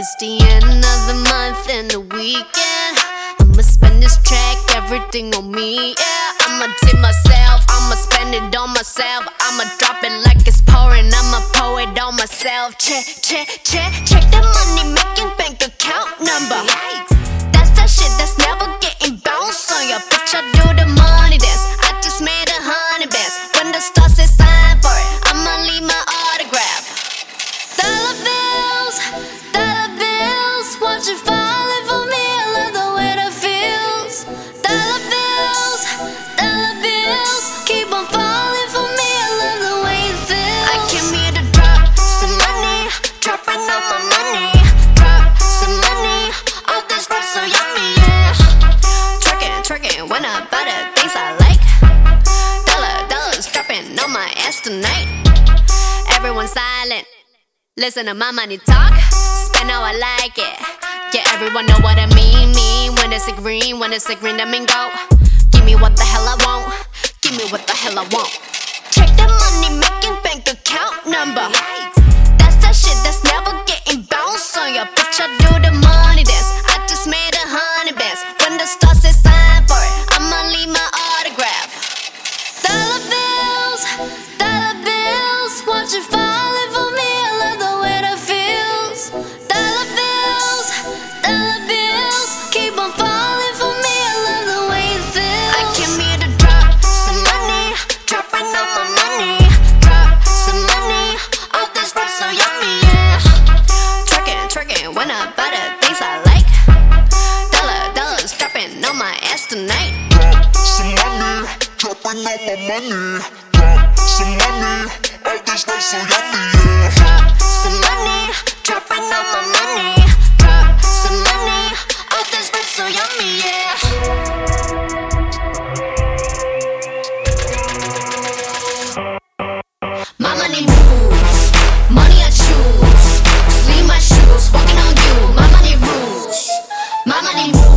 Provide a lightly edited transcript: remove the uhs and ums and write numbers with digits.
It's the end of the month and the weekend. I'ma spend this track, everything on me, yeah. I'ma tip myself, I'ma spend it on myself. I'ma drop it like it's pouring, I'ma pour it on myself. Check the money making bank account number. That's that shit that's never getting bounced on your bitch. I do the money dance, I just made 100 bands. When the stars say sign for it, I'ma leave my autograph. Dollar bills, won't you falling for me? I love the way that feels. Dollar bills, keep on falling for me. I love the way it feels. I came here to drop some money, dropping all my money. Drop some money, all this rap so yummy, yeah. Twerking when I buy the things I like. Dollars dropping on my ass tonight. Everyone silent, listen to my money talk. Spend how I like it. Yeah, everyone know what I mean. When it's a green, that mean go. Give me what the hell I want. Give me what the hell I want. Check the money making bank account number. That's that shit that's never getting bounced on your bitch. I do the money dance, I just made 100 bands. When the stars say sign for it, I'ma leave my autograph. Dollar bills, won't you falling for me? I love the way that feels. Dollar bills, keep on falling for me. I love the way it feels. I came here to drop some money, dropping all my money. Drop some money, all this rap so yummy, yeah. Twerking when I buy the things I like. Dollars dropping on my ass tonight. Drop some money, dropping all my money. Drop some money, all this rap so yummy, yeah. Drop some money, dropping all my money. Drop some money, all this rap so yummy, yeah. My money moves, money I choose. Sleeve my shoes, walking on you. My money rules, my money moves.